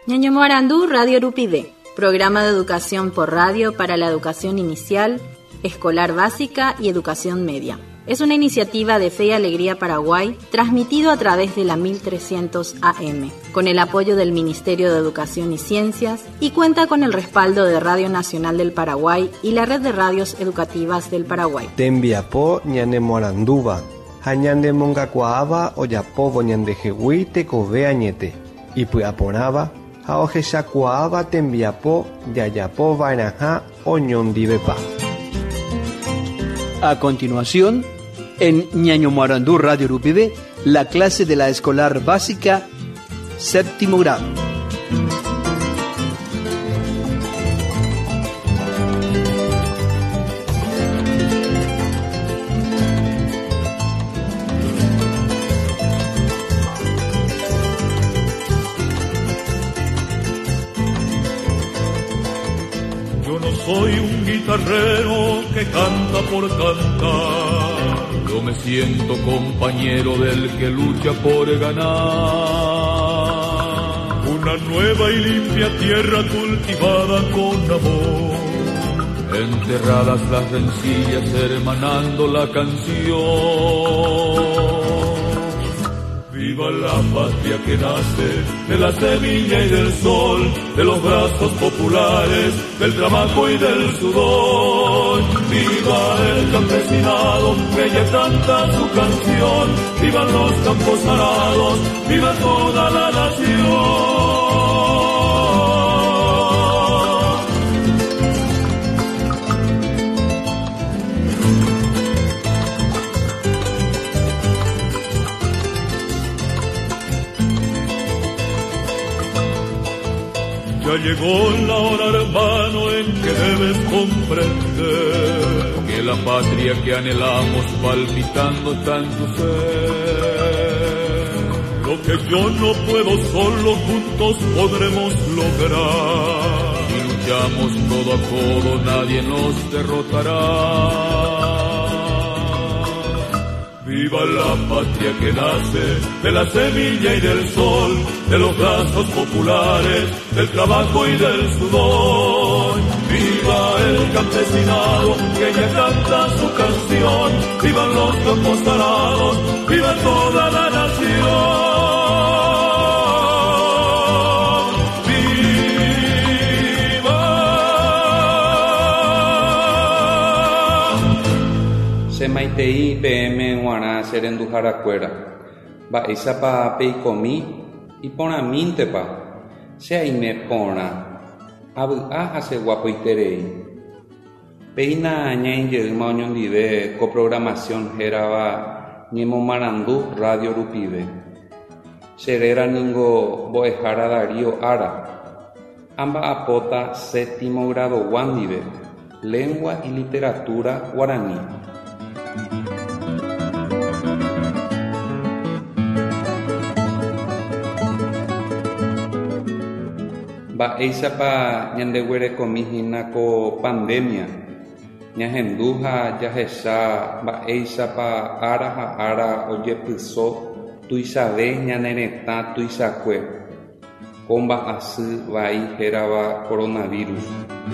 Ñañomoarandú Radio Rupide, programa de educación por radio para la educación inicial, escolar básica y educación media. Es una iniciativa de Fe y Alegría Paraguay, transmitido a través de la 1300 AM, con el apoyo del Ministerio de Educación y Ciencias, y cuenta con el respaldo de Radio Nacional del Paraguay y la Red de Radios Educativas del Paraguay. Tembiapó ñanemoaranduva, hañandemongakuaava oyapovo ñandejegui tekove añete, ipy'aporãva ha ohechakuaáva tembiapo jajapo vaeraha oñondivepa. A continuación, en Ñañomoarandú Radio Rupide, la clase de la escolar básica, séptimo grado. Soy un guitarrero que canta por cantar. Yo me siento compañero del que lucha por ganar. Una nueva y limpia tierra cultivada con amor. Enterradas las rencillas hermanando la canción. Viva la patria que nace de la semilla y del sol, de los brazos populares, del trabajo y del sudor. Viva el campesinado que ya canta su canción, vivan los campos arados, viva toda la nación. Ya llegó la hora, hermano, en que debes comprender que la patria que anhelamos palpitando está en tu ser. Lo que yo no puedo solo, juntos podremos lograr. Si luchamos codo a codo, nadie nos derrotará. Viva la patria que nace de la semilla y del sol, de los brazos populares, del trabajo y del sudor. Viva el campesinado que ya canta su canción, vivan los campos arados, viva toda la nación. Semaitei PM guará serenduharakuéra mba'éichapa peikomi iporãmíntepa che aime porã avy'a hacheguapoiterei péina ñaĩjeýma oñondive coprogramación hérava Ñemomarandu Radio Rupide cheréra ningo mbo'ehára Darío Ara amba'apóta séptimo grado guándive lengua y literatura guaraní. Mba'éichapa ñandeguerekomihína ko pandemia ñahendúha jahecha mba'éichapa ára ha ára ojepyso tuichave ñane retã tuichakue ko mba'asy vai hérava coronavirus.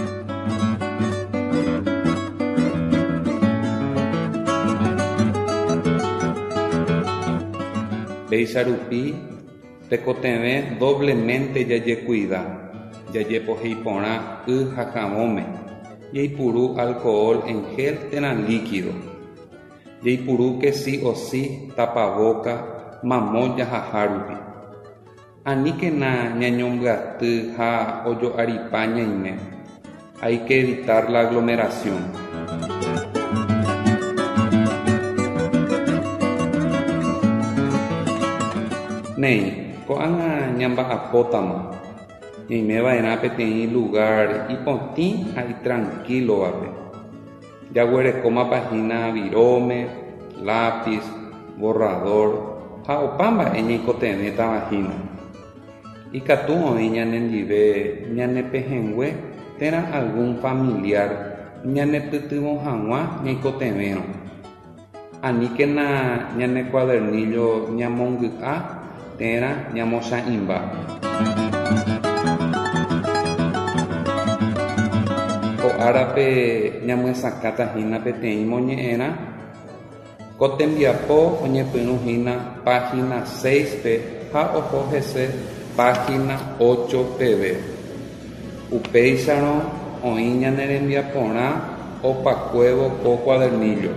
Péicharupi tekotevẽ doblemente jajekuida jajepohéi porã y ha kamóme jaipuru alcohol en gel térã líquido jaipuru que sí o sí tapaboca mamó jahahárupi aníkena ñañombyatý ha ojo'aripa ñaime. Hay que evitar la aglomeración. Nei, ko'ág̃a ñamba'apótama ñaimeva'erã peteĩ lugar ipotĩ ha itranquilo-vape. Jaguerekóma página viróme, lápiz, borrador ha opa mba'e ñaikotevẽta vahína. Ikatu oĩ ñanendive ñanepehẽngue térã algún familiar ñanepytyvõ hag̃ua ñaikotevẽrõ. Aníkena ñane cuadernillo ñamongy'a térã ñamochã'imba. árape ñamyesakãta hína peteĩ moñe'ẽrã ko tembiapo oñepyrũhína página 6-pe ha oho hese página 8 peve. Upéicharõ oĩ ñane rembiaporã opakuévo ko cuadernillo.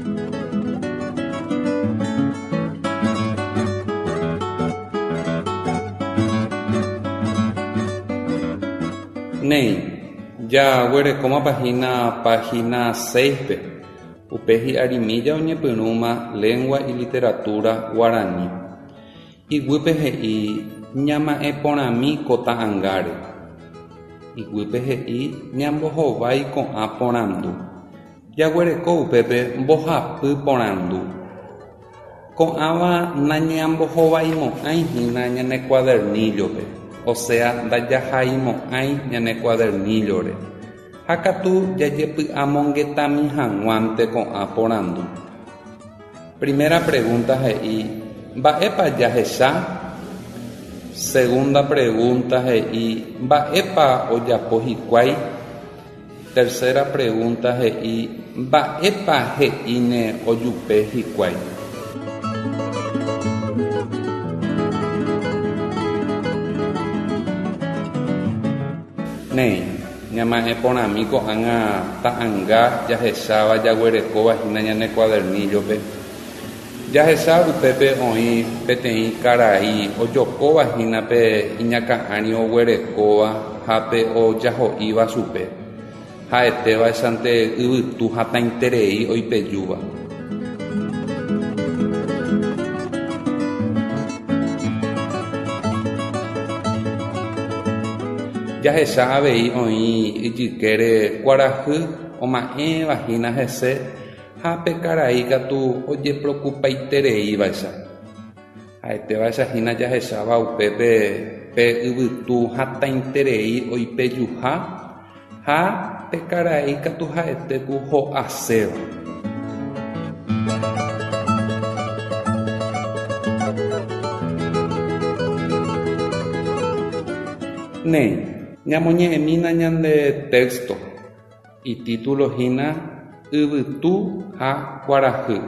Nei, ya guerekóma página 6-pe. Upe hi'arimíja oñepyrũma lengua y literatura guarani. Iguýpe he'i ñama'ẽ porãmi kota ãngáre. Iguýpe he'i ñambohovái ko'ã porãndu. Jaguereko upépe mbohapy porãndu. Ko'ãva nañambohovaimo'ãihína ñane cuadernillope. O sea, ndajahaimo'ãi ñane cuadernillore. Ha katu jajepy'amongetami hag̃uánte ko'ã porãndu. Primera pregunta he'i: mba'épa jahecha? Segunda pregunta he'i: mba'épa ojapo hikuái? Tercera pregunta he'i: mba'épa he'íne ojupe hikuái? Nei, ñama'ẽ porãmi ko'ág̃a ta'ãnga jahecháva jaguerekóva hína ñane cuadernillope. Jahecha upépe oĩ peteĩ karai ojokóva hína pe iñakã'ãri oguerekóva ha pe ojaho'íva chupe. Ha'etévaichante yvytu hatãiterei oipejúva. Jahecha avei oĩ ijykére kuarahy oma'ẽvahína hese ha pe karai katu ojepreocupaitereívaicha. Ha'etévaicha hína jahecháva upépe pe yvytu hatãiterei oipejuha ha pe karai katu ha'etéku ho'aséva. Nei, ñamoñe'ẽmína ñande texto y título hína yvytu ha kuarahy.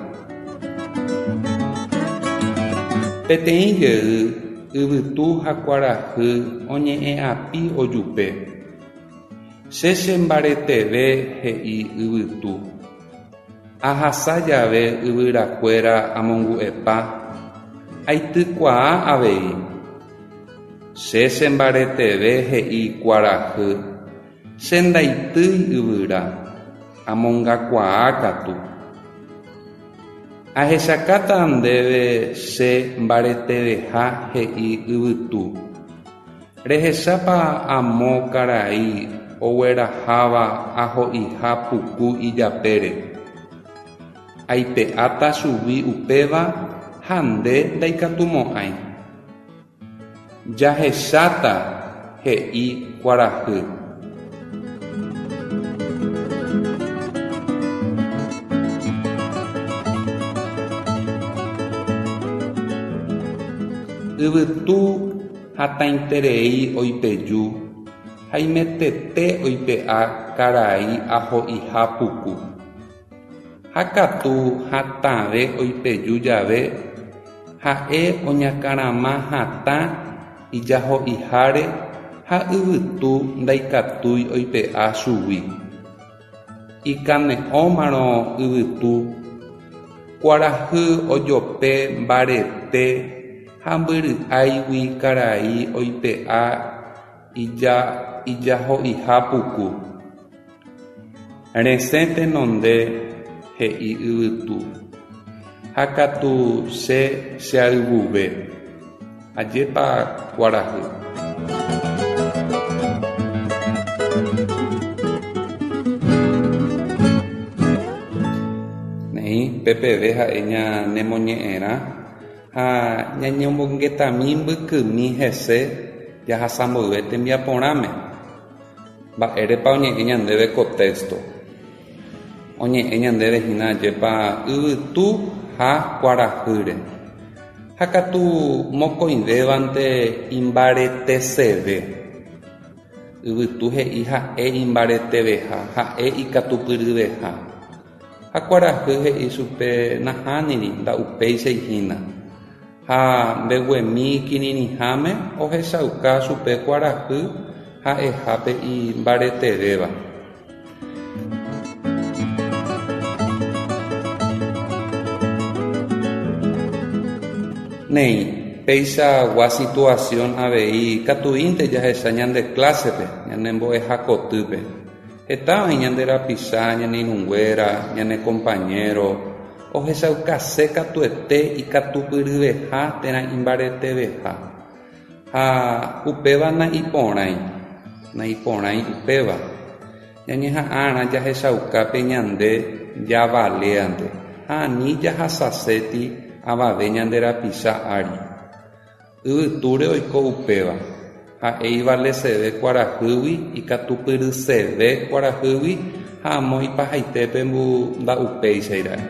Peteĩ jey yvytu ha kuarahy oñe'ẽ'api ojupe. Chéche mbareteve he'i yvytu. Ahasa jave yvyrakuéra amongu'epa. Aitykuaa avei. Chéche mbareteve he'i kuarahy. Che ndaitýi yvyra. Amongakuaa katu. Ahechakáta ndéve che mbareteveha he'i yvytu. Rehechápa amo karai ogueraháva aho'iha puku ijapére. Aipe'áta chugui upéva ha nde ndaikatumo'ãi. Jahecháta he'i kuarahy. Yvytu hatãiterei oipeju ha imetete oipe'a karai aho'iha puku. Ha katu hatãve oipeju jave ha'e oñakãrama hatã ijaho'iháre ha yvytu ndaikatúi oipe'a chugui. Ikane'õmarõ yvytu. Kuarahy ojope mbarete ha mbyry'áigui karai oipe'a ijaho'iha puku. Resẽtenonde he'i yvytu. Ha katu che ayvuve. Ajépa kuarahy. Nei pepeve ha'e ñanemoñe'ẽrã ha ñañombongetami mbykymi hese jahasa mboyve tembiaporãme. Mba'érepa oñe'ẽ ñandéve contexto. Oñe'ẽ ñandéve hína ajépa yvytu ha kuarahýre. Ha katu mokõivévante imbareteseve. yvytu he'i ha'e imbareteveha, ha'e ikatupyryveha. Ha kuarahy he'i chupe nahániri nda'upéichaihína. Ha mbeguemi kirirĩháme ohechauka chupe kuarahy ha'ehápe imbaretevéva. Nei, péichagua situación avei katuínte jahecha ñande clasepe, ñande mbo'ehakotýpe. Hetávai ñande rapicha, ñande irũnguéra, ñande compañero, ohechaukase katuete ikatupyryveha térã imbareteveha. Ha upéva naiporãi upéva. Ñañeha'ãrã jahechaukápe ñande javaléante. Ha ani jahasaséti avave ñande rapicha ári. Yvytúre oiko upéva. Ha'éi valeseve kuarahýgui, ikatupyryseve kuarahýgui, ha amo ipahaitépe nda'upéichaira'e.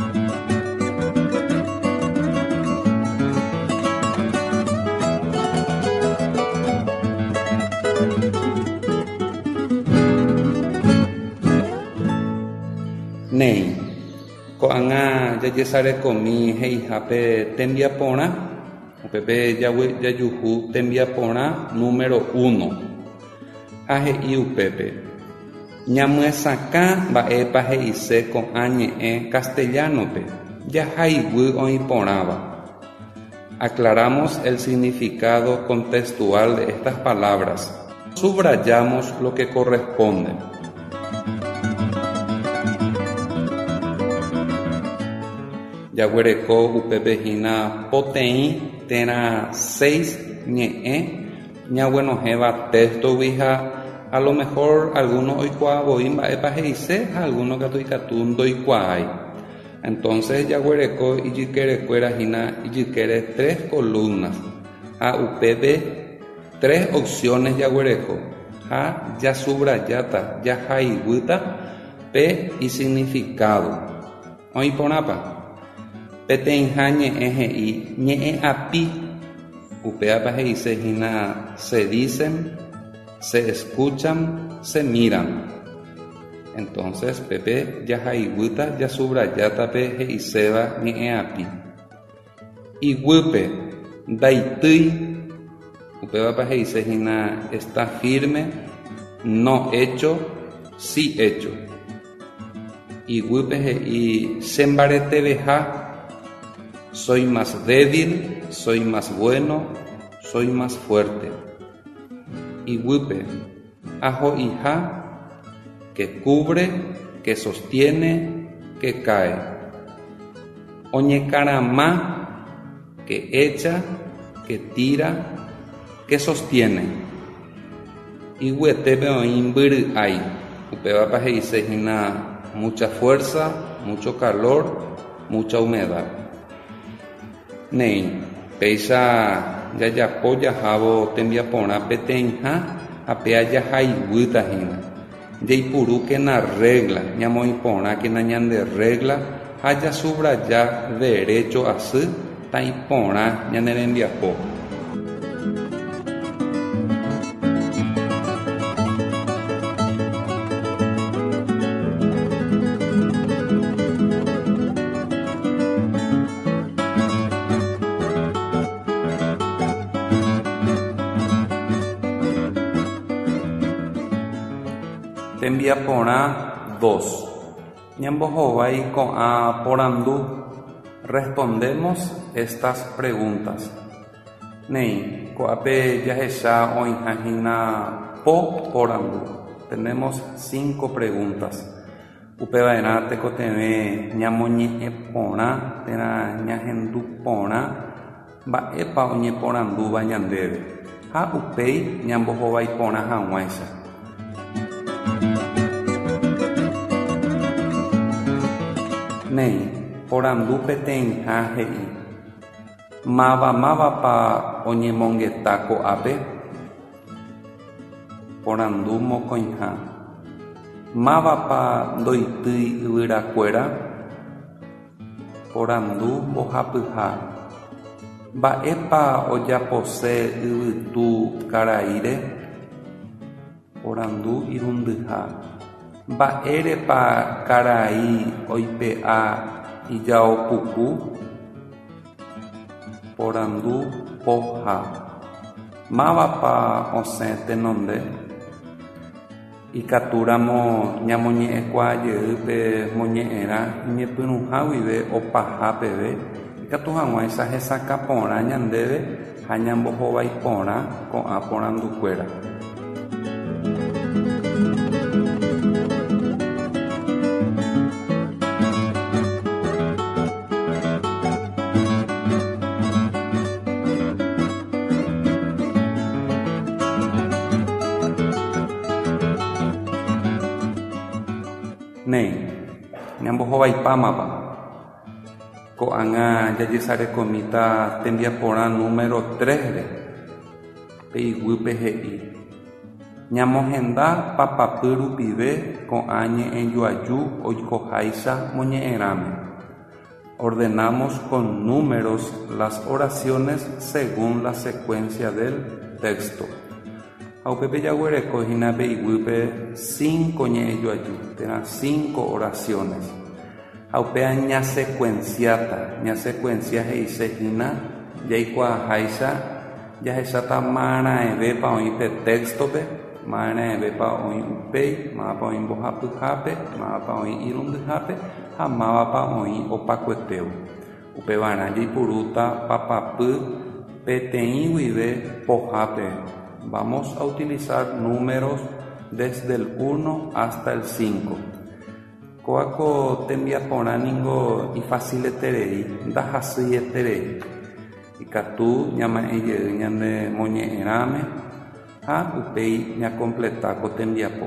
Nei, ko'ág̃a jajesarekomi heihápe tembiaporã. Upepe jajuhu tembiaporã número 1. Ha he'i upépe. Ñamyesakã mba'épa he'ise ko'ã ñe'ẽ castellanope. Jahaigui oĩporãva. Aclaramos el significado contextual de estas palabras. Subrayamos lo que corresponde. Jaguereko upépehína poteĩ térã 6 ñe'ẽ ñaguenohéva textogui ha a lo mejor algunos oikuaavoi mba'épa he'ise ha algunos katu ndoikuaái. Entonces jaguereko ijykerekuérahína ijykére 3 columnas ha upépe 3 opciones jaguereko ha jasubrayáta jahaiguyta pe y significado. Oĩporãpa. Peteĩha ñe'ẽ he'i ñe'ẽ api. Upéva he'ise hína se dicen, se escuchan, se miran. Entonces pepe jahaiguyta jasubrayátape he'iséva ñe'ẽ api. Iguýpe ndaitýi. Upéva he'ise hína está firme, no hecho, sí hecho. Iguýpe he'i chembareteveha. Soy más débil, soy más bueno, soy más fuerte. Iguýpe, aho'íha, que cubre, que sostiene, que cae. Oñekarãma, que echa, que tira, que sostiene. Iguetépe oĩ mbyry'ái. Upévapa he'ise hína mucha fuerza, mucho calor, mucha humedad. Nei, péicha jajapo jahávo tembiaporã peteĩha apea jahaiguytahína. Jaipurukéna regla, ñamoĩporãkéna ñande regla ha jasubraja derecho asy ta'iporã ñane rembiapo. Tembiaporã 2. Ñambohovái ko'ã porandú. Respondemos estas preguntas. Nei, ko'ápe jahecha oĩhahína po porandú. Tenemos 5 preguntas. Upeva'erã tekotevẽ ñamoñe'ẽporã térã ñahenduporã mba'épa oñeporandúva ñandéve. Ha upéi ñambohovaiporã hag̃uáicha. Nei, porandu peteĩha he'i. Mávapa oñemongeta ko'ápe. Porandu mokõiha. Mávapa ndoitýi yvyrakuéra. Porandu mbohapyha. Mba'épa ojapose yvytu karaíre. Porandu irundyha. Mba'érepa karai oipe'a ijaopuku. Porandu poha. Mávapa osẽ tenonde. Ikatúramo ñamoñe'ẽkuaajeýpe moñe'ẽra iñepyrũha guive opaha peve. Ikatu hag̃uáicha hesaka porã ñandéve ha ñambohovái porã ko'ã porandukuéra. Nei, ñambohovaipámapa ko'ág̃a jajesarekomíta tembiaporã número 3-re peiguype he'i. Ñamohenda papapy rupive ko'ã ñe'ẽjoaju oikoháicha moñe'ẽrãme. Ordenamos con números las oraciones según la secuencia del texto. Aupepe yaguerekohína peiguype 5 ñe'ẽjoaju, térã 5 oraciones. Aupea ñasecuencia he'isehína jaikuaaháicha jahecháta marãevépa oĩ textope, marãevépa oĩ upéi, mávapa oĩ mbohapyhápe, mávapa oĩ irundyhápe ha mávapa oĩ opakuetévo. Upevarã jaipurúta papapy peteĩ guive pohápe. Vamos a utilizar números desde el 1 hasta el 5. Ko'áko tembiaporã ningo ifaciliterei, ndahasýieterei. Ikatu ñama'ẽjey ñande moñe'ẽrãme ha upéi ñakompletáko tembiapo.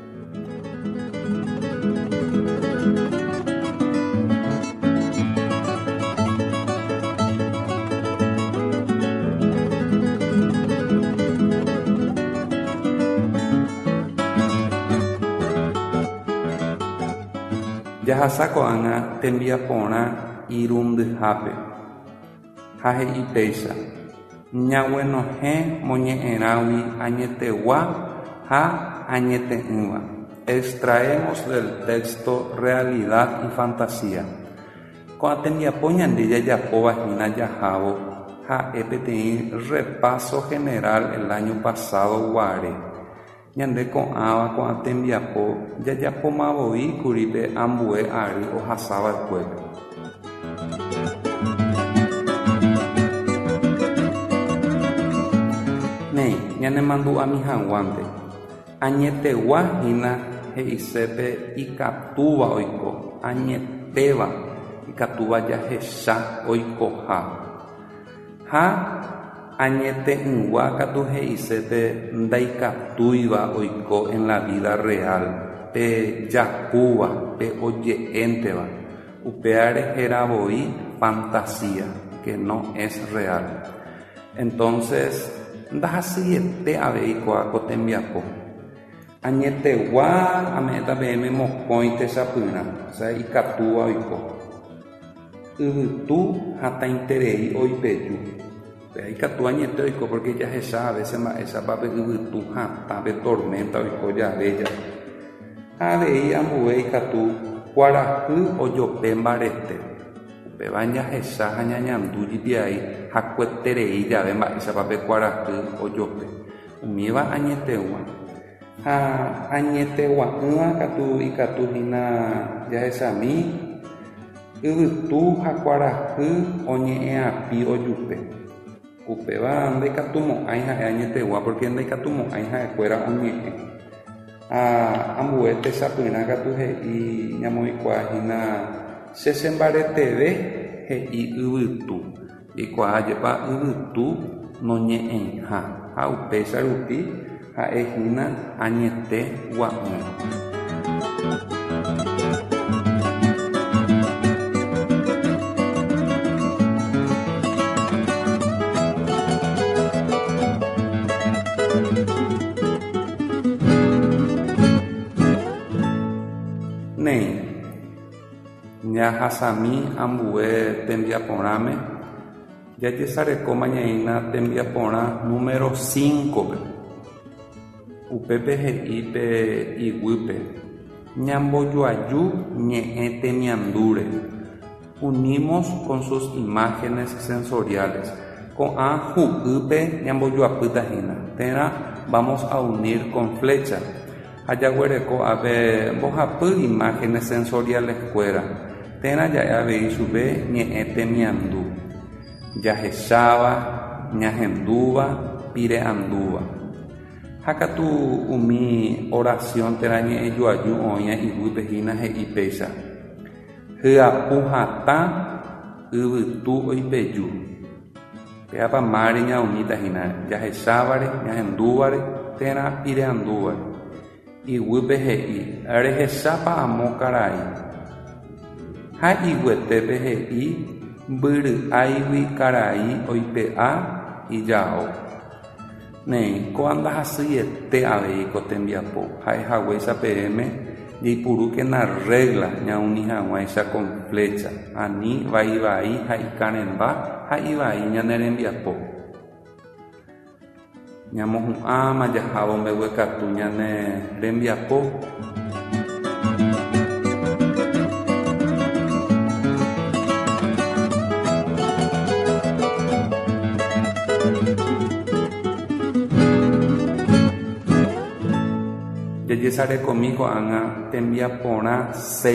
Jahasa ko'ág̃a tembiaporã irundyhápe. Ha he'ipéicha ñaguenohẽ moñe'ẽrãgui añetegua ha añete'ỹva. Extraemos del texto realidad y fantasía. Ko'ã tembiapo ñande jajapóvahína jahávo ha'e peteĩ repaso general el año pasado guare. Ñande ko'ãva ko'ã tembiapo jajapomavoíkuri pe ambue ary ohasava'ekuépe. Nei, ñanemandu'ami hag̃uánte. Añeteguahína he'isépe ikatúva oiko. Añetéva ikatúva jahecha oikoha. Ha añete'ỹgua katu he'isépe ndaikatúiva oiko en la vida real. Pe jakúva, pe oje'énteva. Upéare heravoi fantasía, que no es real. Entonces, ndahasýete avei ko'áko tembiapo. Añetegua ame'ẽta peẽme mokõi techapyrã, o sea, ikatúva oiko. Yvytu hatãiterei oipeju. Ikatu añete oiko porque jahecha a veces mba'éichapa pe yvytu hatã pe tormenta oiko javéja. Avei ambue ikatu kuarahy ojope mbarete. Upéva jahecha ha ñañandu jipiai hakueterei jave mba'éichapa pe kuarahy ojope. Umíva añetegua. Ha añetegua'ỹva katu ikatuhína jahechami yvytu ha kuarahy oñe'ẽapi ojupe. Upéva ndaikatumo'ãi ha'e añetegua porque ndaikatumo'ãi ha'ekuéra oñe'ẽ. Ambue techapyrã katu he'i ñamoikuaahína chechembareteve he'i yvytu. Ikuaajepa yvytu noñe'ẽha ha upéicha rupi ha'ehína añetegua'ỹ. Nei, ñahasami ambue tembiaporãme jajesareko mañaína tembiaporã número 5. Upepe heipe iguipe. Ñamboyoayu ñe'ẽte miandure. Unimos con sus imágenes sensoriales. Ko'ã hu'ýpe ñambojoapýtahína. Térã vamos a unir con flecha. Ajaguereko ave mbohapy imágenes sensoriales kuéra. Térã ja'e avei chupe ñe'ẽte miandu. Jahecháva, ñahendúva, pire'andúva. Hakatu umi oración térã ñe'ẽjoaju oĩva iguýpehína he'i péicha. Hyapu hatã yvytu oipeju. Peapa mari ñaumítahína jahechávare, ñahendúvare, térã pire'andúvare. Iguýpe he'i rehechápa amo karai. Ha iguetépe he'i mbyry'áigui karai oipe'a ijao. Nei ko'andahasýiete avei ko tembiapo ha'ehaguéicha peẽme jaipurukéna regla ñauni hag̃uáicha con flecha ani vaivai ha ikarẽmba ha ivai ñane rembiapo. Ñamohu'ãma jahávo mbeguekatu ñane rembiapo. Jejesarekomi ko'ág̃a tembiaporã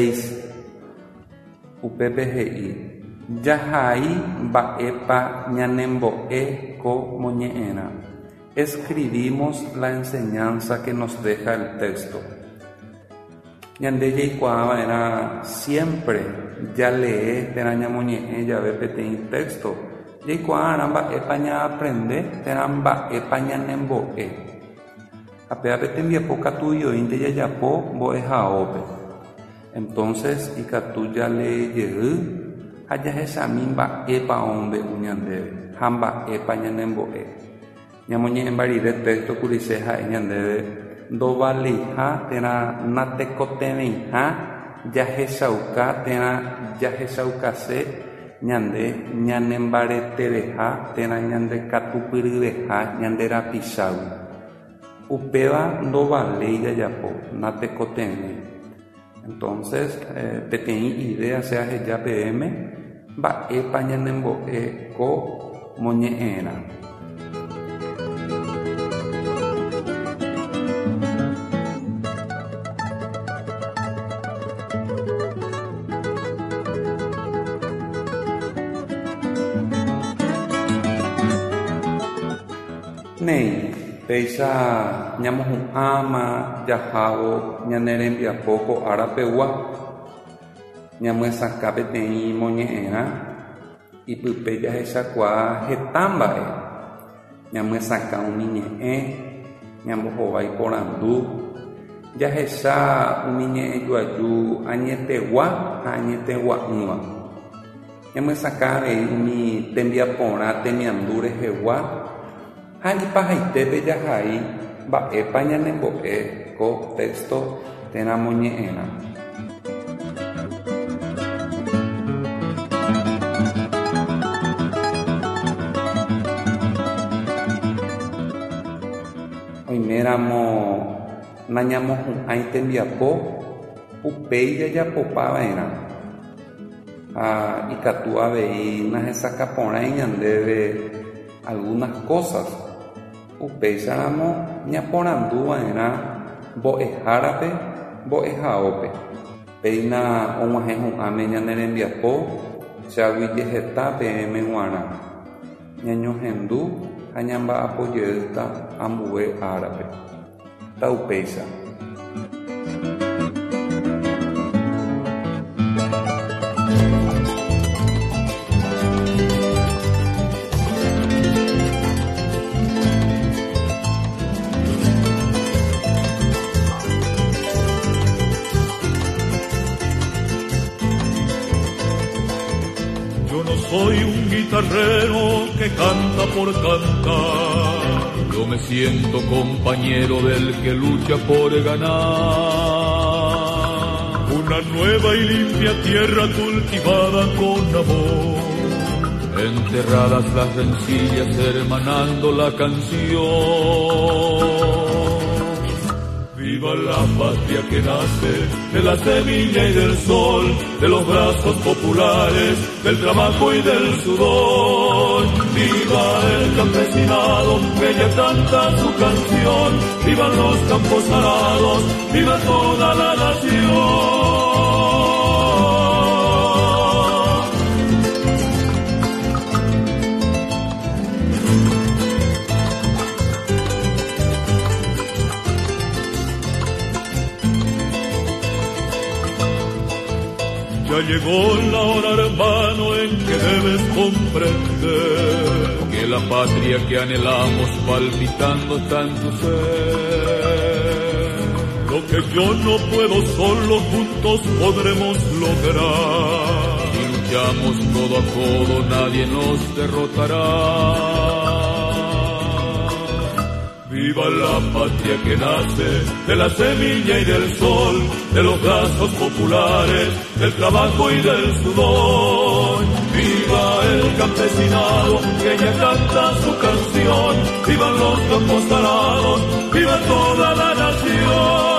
6 upépe he'i jahai mba'épa ñanembo'e ko moñe'ẽrã. Escribimos la enseñanza que nos deja el texto. Ñande jaikuaava'erã siempre ya lee térã ñamoñe'ẽ jave peteĩ texto. Jaikuaa'arã mba'épa ñaaprende térã mba'épa ñanembo'e. Apéape tembiapo katu ioínte jajapo mbo'ehaópe. Entonces ikatu jalejey ha jahechami mba'épa ombe'u ñandéve ha mba'épa ñanembo'e. Ñamoñe'ẽ mbarire texto kuri che ha'e ñandéve ndovaliha térã natekotevẽiha jahechauka térã jahechaukase ñande ñanembaretereha térã ñandekatupyryveha ñanderapichágui. Upéva ndovaléi jajapo natekotevẽ. Entonces peteĩ idea se aheja peẽme mba'épa ñanembo'e ko moñe'ẽrã. Nei péicha ñamohu'ãma jahávo ñane rembiapo ko árapegua ñamyesakã peteĩ moñe'ẽrã ipype jahechakuaa heta mba'e ñamyesakã umi ñe'ẽ ñambohovái porandu jahecha umi ñe'ẽjoaju añetegua ha añetegua'ỹva ñamyesakã avei umi tembiaporã temiandu rehegua ha ipahaitépe jahai mba'épa ñanembo'e ko texto térã moñe'ẽrã. Oiméramo nañamohu'ãi tembiapo upéi jajapopava'erã ha ikatu avei nahesakaporãi ñandéve algunas cosas. Upéicharamo ñaporanduva'erã mbo'ehárape mbo'ehaópe. Péina og̃uahẽhu'ãme ñane rembiapo chágui jeheta peẽme g̃uarã ñañohendu ha ñamba'apojeýta ambue árape. Ta upéicha. Soy un guitarrero que canta por cantar. Yo me siento compañero del que lucha por ganar. Una nueva y limpia tierra cultivada con amor. Enterradas las rencillas hermanando la canción. Viva la patria que nace de la semilla y del sol, de los brazos populares, del trabajo y del sudor. Viva el campesinado que ya canta su canción, vivan los campos arados, viva toda la nación. Ya llegó la hora, hermano, en que debes comprender que la patria que anhelamos palpitando está en tu ser. Lo que yo no puedo solo, juntos podremos lograr. Si luchamos codo a codo, nadie nos derrotará. Viva la patria que nace de la semilla y del sol, de los brazos populares, del trabajo y del sudor. Viva el campesinado que ya canta su canción, vivan los campos arados, viva toda la nación.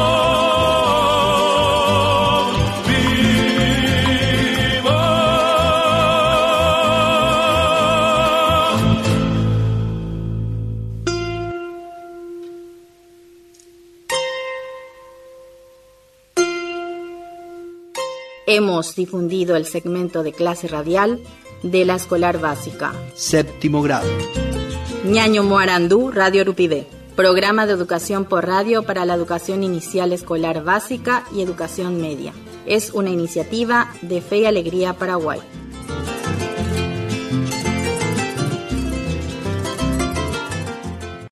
Hemos difundido el segmento de clase radial de la escolar básica. Séptimo grado. Ñaño Moarandú, Radio Rupibé. Programa de educación por radio para la educación inicial escolar básica y educación media. Es una iniciativa de Fe y Alegría Paraguay.